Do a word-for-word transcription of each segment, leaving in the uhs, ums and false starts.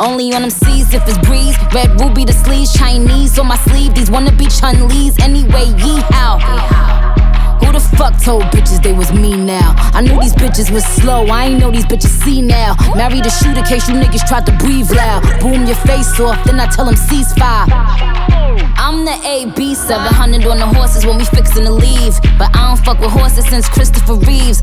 Only on them C's if it's breeze. Red ruby the sleeves, Chinese on my sleeve. These wanna be Chun-Lees anyway, yee-how. Who the fuck told bitches they was me now? I knew these bitches was slow, I ain't know these bitches see now. Marry the shooter case you niggas tried to breathe loud. Boom your face off, then I tell them ceasefire. I'm the A B, seven hundred on the horses when we fixin' to leave. But I don't fuck with horses since Christopher Reeves.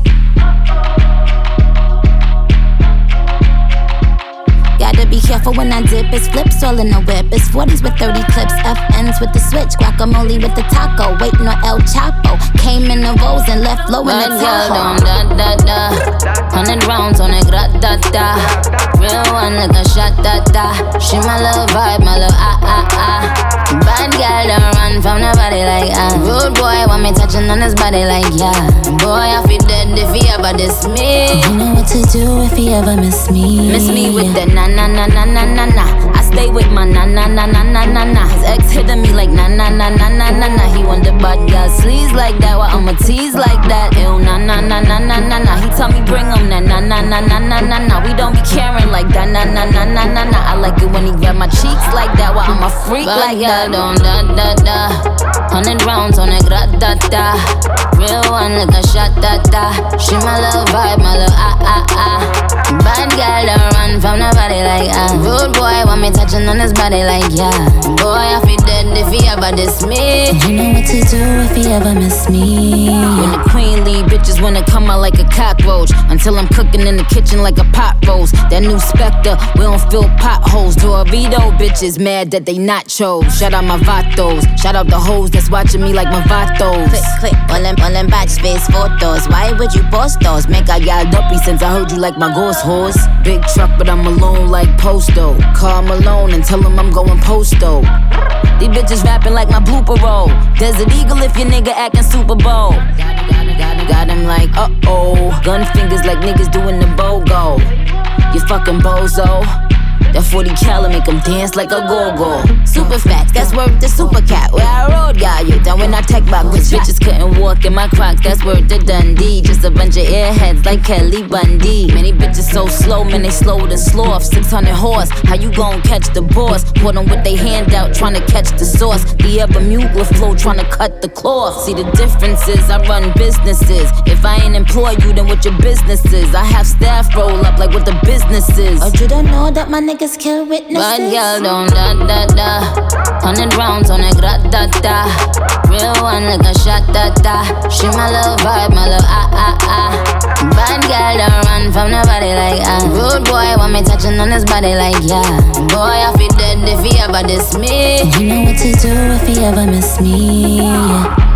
Gotta be careful when I dip, it's flips all in the whip. It's forties with thirty clips, F Ns with the switch. Guacamole with the taco, waiting on El Chapo. Came in the Rolls and left low in the Tahoe. Da da da, hundred rounds on it, gra da da. Real one like a shot da da. She my little vibe, my little ah ah ah. Bad girl don't run from nobody like ah. Rude boy want me touching on his body like yeah. Boy I feel dead if he ever diss me. You know what to do if he ever miss me. Miss me with the na na na na na na na. I stay with my na na na na na na na. His ex hitting me like na na na na na na na. He want the bad girl sleaze like that, while I'ma tease like that. Ew na na na na na na na. He tell me bring him na na na na na na na na. We don't be caring like that na na na na na na. I like it when he grab my cheeks like that, while I'm a freak but like that. Don't da da da. Hundred rounds on it, gra da da. Real one like a shot da da. She my little vibe, my little ah ah ah. Bad girl don't run from nobody like ah. Rude boy want me touching on his body like yeah. Boy I feel dead if he ever diss me. You know what to do if he ever miss me. When the queen leave, bitches wanna come out like a cockroach. Until I'm cooking in the kitchen like a pot roast. That new Spectre, we don't fill potholes. Dorito bitches mad that they nachos. Shout out my vatos, shout out the hoes that's watching me like my vatos. Click click, all them, all them batch space photos. Why would you post those? Make I got uppy since I heard you like my ghost horse. Big truck but I'm alone like Posto. Call Malone and tell him I'm going posto. These bitches rapping like my blooper roll. Desert Eagle if your nigga acting Super Bowl. Got, got, got, got him like uh-oh. Gun fingers like niggas doing the BOGO. You fucking bozo. That forty cal make him dance like a go-go. Super facts, that's worth the super cat. Where I rode, got you down when I tech back. Cause bitches couldn't walk in my Crocs, that's worth the Dundee. Just a bunch of airheads like Kelly Bundy. Many bitches so slow, man, they slower than sloth. six hundred horse, how you gon' catch the boss? Put them with they hand out, trying to catch the sauce. The ever mutla flow, trying to cut the cloth. See the differences, I run businesses. If I ain't employ you, then what your business is? I have staff roll up like what the business is. Oh, you don't know that my niggas kill witnesses. Bad girl don't da da da. Hundred rounds on it, gra da da. Real one like a shot da da. She my little vibe, my little ah ah ah. Bad girl don't run from nobody like ah. Rude boy want me touching on his body like yeah. Boy I feel dead if he ever diss me. You know what to do if he ever miss me. Yeah.